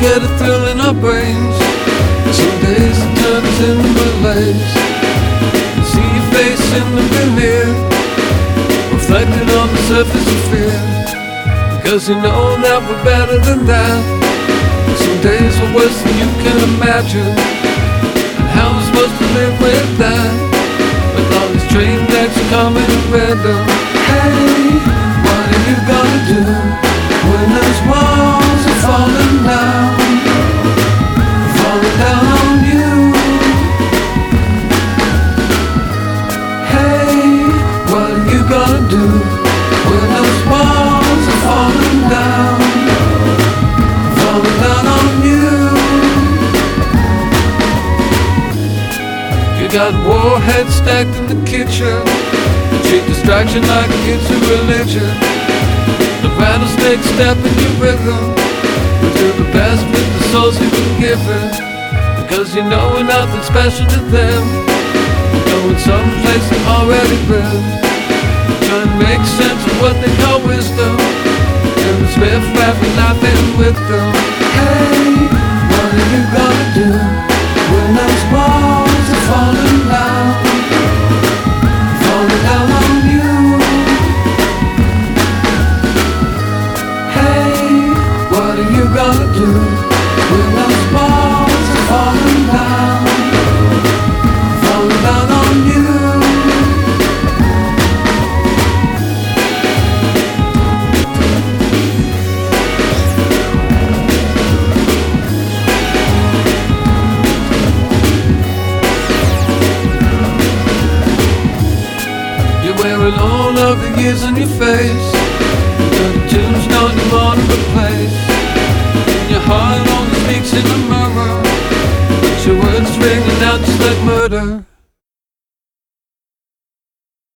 get a thrill in our brains. Some days it turns into malaise. See your face in the mirror, reflected on the surface of fear. Because you know that we're better than that. Some days are worse than you can imagine. And how we're supposed to live with that, with all these train decks coming at random. Hey, what are you gonna do when those walls are falling down, falling down on you? Hey, what are you gonna do when those walls are falling down, falling down on you? You got warheads stacked in the kitchen. You treat distraction like it's a religion. The rattlesnakes step in your rhythm. We do the best with the souls you've been given. Because you know we're nothing special to them. We're going someplace they've already been. Trying to make sense of what they call wisdom, and the riff rapping laughing with them. Hey, what are you gonna do when those walls are falling down, falling down on you? Hey, what are you gonna do when those walls are falling down, falling down on you? Wearing all of the years on your face. You got a tombstone you want to replace, and your heart only speaks in the mirror, but your words ringing out just like murder.